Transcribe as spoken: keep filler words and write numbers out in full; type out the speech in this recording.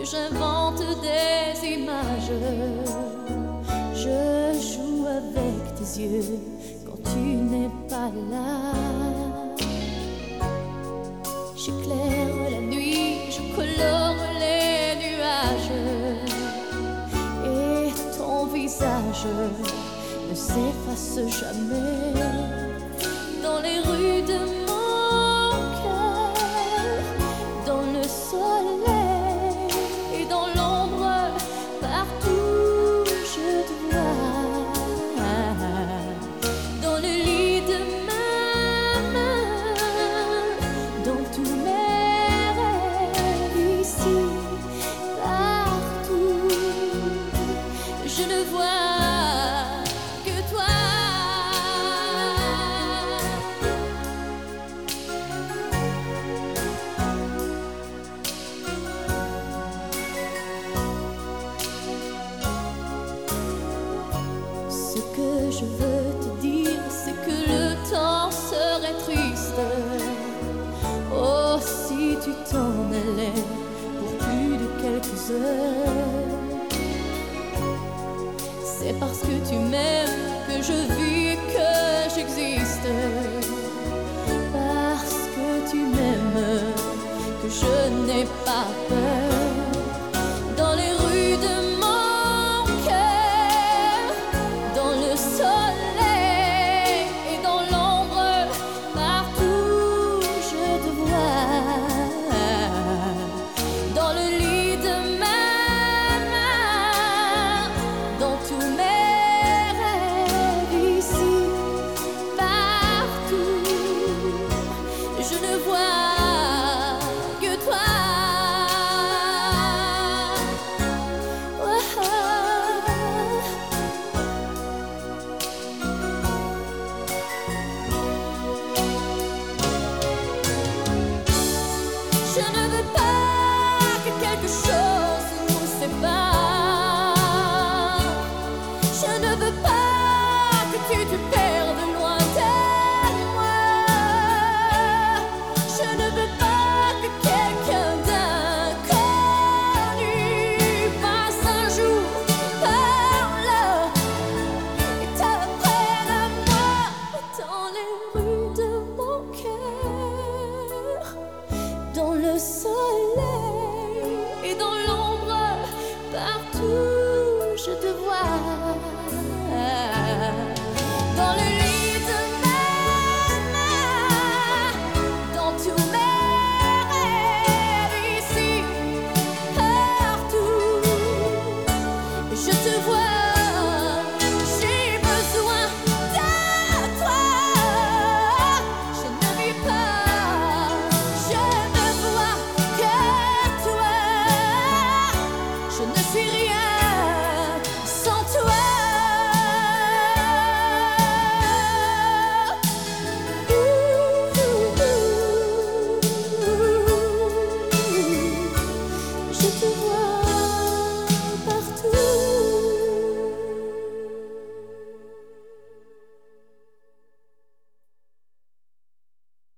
que j'invente des images. Je joue avec tes yeux quand tu n'es pas là. J'éclaire la nuit, je colore les nuages, et ton visage ne s'efface jamais dans les rues de mon cœur, dans le soleil et dans l'ombre, partout je te vois, dans le lit de ma main, dans tous mes rêves, ici, partout, je ne vois que toi. Ce que je veux te dire, c'est que le temps serait triste. Oh, si tu t'en allais pour plus de quelques heures. C'est parce que tu m'aimes que je vis, que j'existe. Parce que tu m'aimes que je n'ai pas peur. Dans les rues de mon cœur, dans le soleil et dans l'ombre, partout je te vois, dans le lit de ma main, dans tous mes rêves, ici, partout, je ne vois que toi. Je ne veux pas que quelque chose nous sépare. Je ne veux pas que tu te perdes loin de moi. Je ne veux pas que quelqu'un d'inconnu passe un jour par là et t'apprenne à moi. Dans les rues de mon cœur, dans le soleil et dans l'ombre, partout je te vois, dans le lit